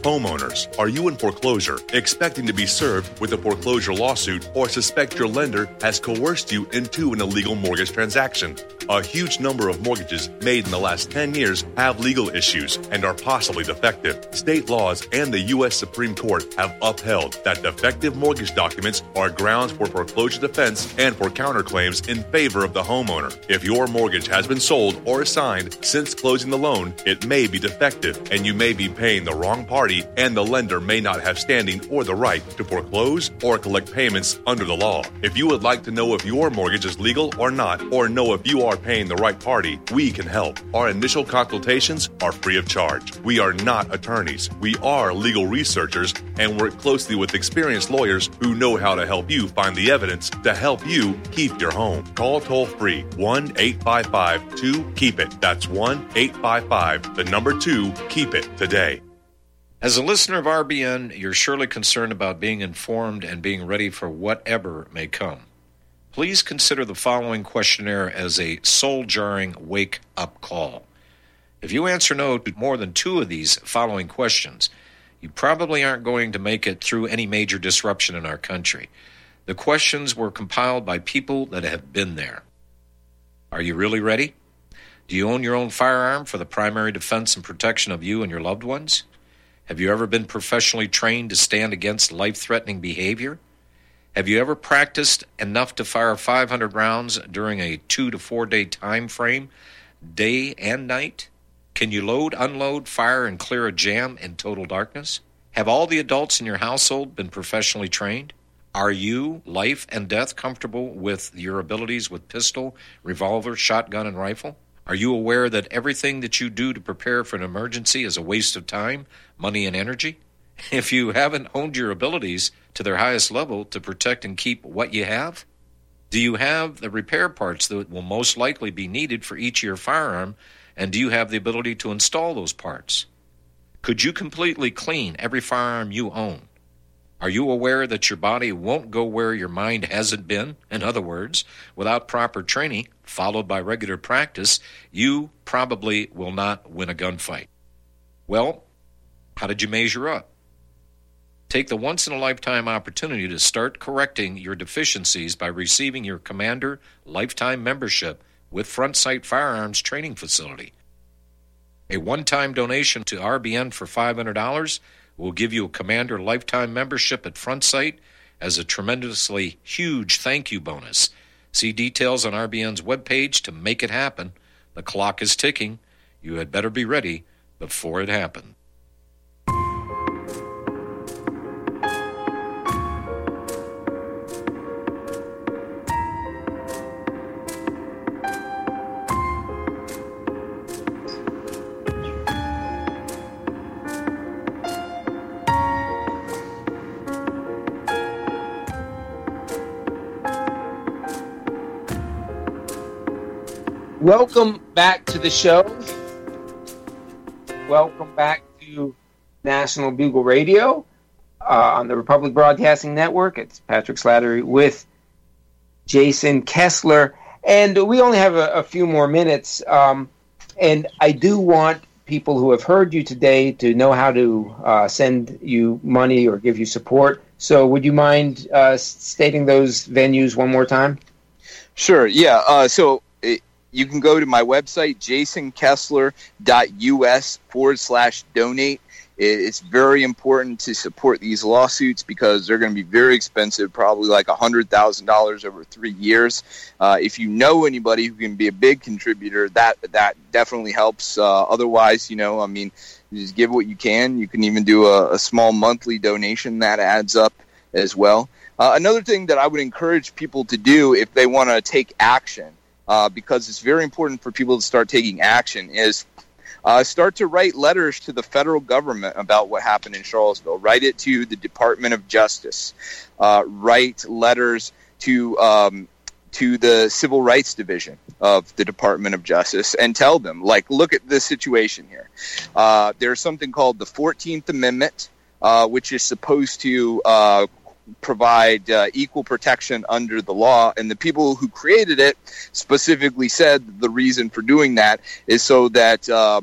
Homeowners, are you in foreclosure, expecting to be served with a foreclosure lawsuit, or suspect your lender has coerced you into an illegal mortgage transaction? A huge number of mortgages made in the last ten years have legal issues and are possibly defective. State laws and the U S Supreme Court have upheld that defective mortgage documents are grounds for foreclosure defense and for counterclaims in favor of the homeowner. If your mortgage has been sold or assigned since closing the loan, it may be defective and you may be paying the wrong party, and the lender may not have standing or the right to foreclose or collect payments under the law. If you would like to know if your mortgage is legal or not, or know if you are paying the right party, we can help. Our initial consultations are free of charge. We are not attorneys. We are legal researchers and work closely with experienced lawyers who know how to help you find the evidence to help you keep your home. Call toll-free one eight five five two keep it. That's one eight five five, the number two, keep it today. As a listener of R B N, you're surely concerned about being informed and being ready for whatever may come. Please consider the following questionnaire as a soul-jarring wake-up call. If you answer no to more than two of these following questions, you probably aren't going to make it through any major disruption in our country. The questions were compiled by people that have been there. Are you really ready? Do you own your own firearm for the primary defense and protection of you and your loved ones? Have you ever been professionally trained to stand against life-threatening behavior? Have you ever practiced enough to fire five hundred rounds during a two to four day time frame, day and night? Can you load, unload, fire, and clear a jam in total darkness? Have all the adults in your household been professionally trained? Are you, life and death, comfortable with your abilities with pistol, revolver, shotgun, and rifle? Are you aware that everything that you do to prepare for an emergency is a waste of time, money, and energy? If you haven't honed your abilities to their highest level to protect and keep what you have? Do you have the repair parts that will most likely be needed for each of your firearm, and do you have the ability to install those parts? Could you completely clean every firearm you own? Are you aware that your body won't go where your mind hasn't been? In other words, without proper training, followed by regular practice, you probably will not win a gunfight. Well, how did you measure up? Take the once-in-a-lifetime opportunity to start correcting your deficiencies by receiving your Commander Lifetime Membership with Front Sight Firearms Training Facility. A one-time donation to R B N for five hundred dollars will give you a Commander Lifetime Membership at Front Sight as a tremendously huge thank you bonus. See details on R B N's webpage to make it happen. The clock is ticking. You had better be ready before it happens. Welcome back to the show. Welcome back to National Bugle Radio uh, on the Republic Broadcasting Network. It's Patrick Slattery with Jason Kessler. And we only have a, a few more minutes. Um, and I do want people who have heard you today to know how to uh, send you money or give you support. So would you mind uh, stating those venues one more time? Sure, yeah. Uh, so it, you can go to my website, jasonkessler.us forward slash donate. It's very important to support these lawsuits because they're going to be very expensive, probably like one hundred thousand dollars over three years. Uh, if you know anybody who can be a big contributor, that that definitely helps. Uh, otherwise, you know, I mean, you just give what you can. You can even do a, a small monthly donation. That adds up as well. Uh, another thing that I would encourage people to do if they want to take action, uh, because it's very important for people to start taking action, is Uh, start to write letters to the federal government about what happened in Charlottesville. Write it to the Department of Justice. Uh, write letters to um, to the Civil Rights Division of the Department of Justice and tell them, like, look at the situation here. Uh, there's something called the fourteenth Amendment, uh, which is supposed to uh, provide uh, equal protection under the law, and the people who created it specifically said the reason for doing that is so that um,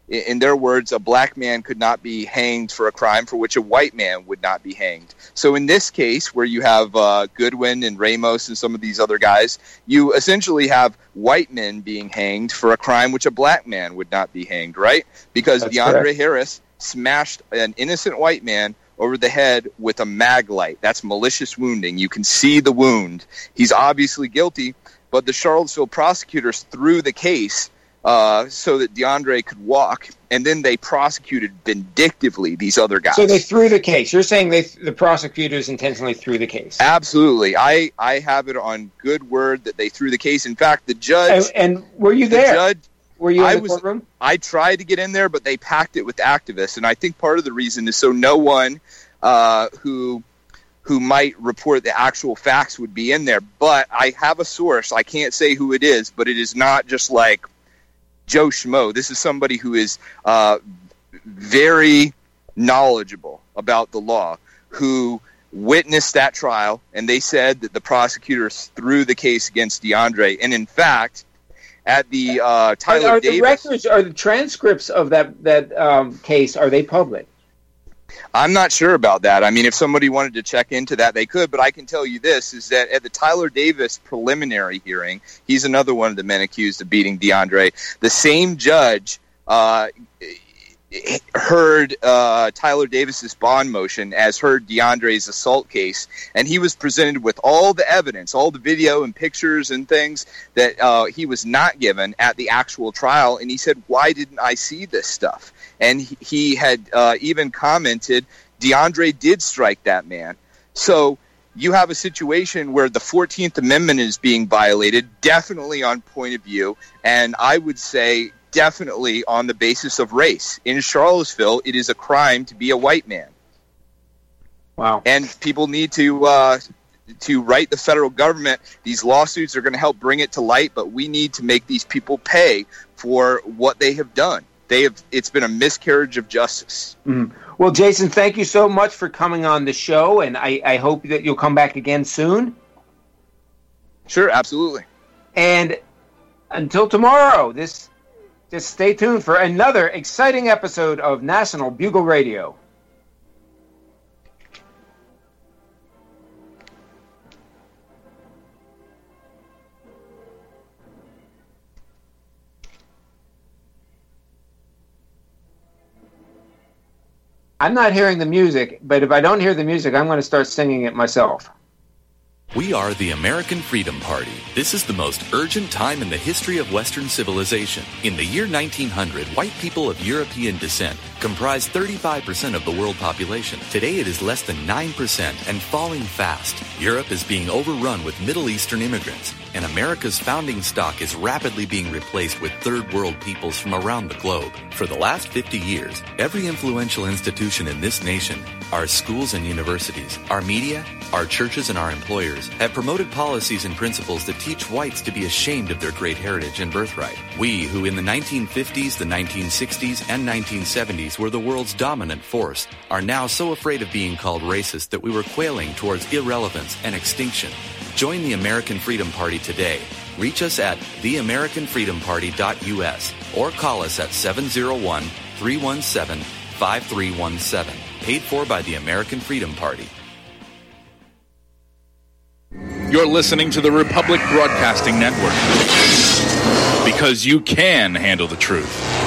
in their words, a black man could not be hanged for a crime for which a white man would not be hanged. So in this case, where you have uh, Goodwin and Ramos and some of these other guys, you essentially have white men being hanged for a crime which a black man would not be hanged, right? Because That's DeAndre correct. Harris smashed an innocent white man over the head with a mag light. That's malicious wounding. You can see the wound. He's obviously guilty, but the Charlottesville prosecutors threw the case Uh, so that DeAndre could walk, and then they prosecuted vindictively these other guys. So they threw the case. You're saying they, the prosecutors intentionally threw the case? Absolutely. I, I have it on good word that they threw the case. In fact, the judge... And, and were you there? The judge, were you in I the was, courtroom? I tried to get in there, but they packed it with activists, and I think part of the reason is so no one uh, who... who might report the actual facts would be in there. But I have a source. I can't say who it is, but it is not just like Joe Schmo. This is somebody who is uh, very knowledgeable about the law, who witnessed that trial, and they said that the prosecutors threw the case against DeAndre. And in fact, at the uh, Tyler are, are Davis... the records, are the transcripts of that, that um, case, are they public? I'm not sure about that. I mean, if somebody wanted to check into that, they could. But I can tell you this, is that at the Tyler Davis preliminary hearing, he's another one of the men accused of beating DeAndre, the same judge uh, heard uh, Tyler Davis's bond motion as heard DeAndre's assault case. And he was presented with all the evidence, all the video and pictures and things that uh, he was not given at the actual trial. And he said, why didn't I see this stuff? And he had uh, even commented, DeAndre did strike that man. So you have a situation where the fourteenth Amendment is being violated, definitely on point of view, and I would say definitely on the basis of race. In Charlottesville, it is a crime to be a white man. Wow. And people need to uh, to write the federal government. These lawsuits are going to help bring it to light, but we need to make these people pay for what they have done. They have. It's been a miscarriage of justice. Mm. Well, Jason, thank you so much for coming on the show, and I, I hope that you'll come back again soon. Sure, absolutely. And until tomorrow, this just stay tuned for another exciting episode of National Bugle Radio. I'm not hearing the music, but if I don't hear the music, I'm going to start singing it myself. We are the American Freedom Party. This is the most urgent time in the history of Western civilization. In the year nineteen hundred, white people of European descent comprised thirty-five percent of the world population. Today it is less than nine percent and falling fast. Europe is being overrun with Middle Eastern immigrants, and America's founding stock is rapidly being replaced with third world peoples from around the globe. For the last fifty years, every influential institution in this nation, our schools and universities, our media, our churches and our employers, have promoted policies and principles that teach whites to be ashamed of their great heritage and birthright. We, who in the nineteen fifties, the nineteen sixties, and nineteen seventies were the world's dominant force, are now so afraid of being called racist that we were quailing towards irrelevance and extinction. Join the American Freedom Party today. Reach us at the american freedom party dot u s or call us at seven oh one, three one seven, five three one seven. Paid for by the American Freedom Party. You're listening to the Republic Broadcasting Network, because you can handle the truth.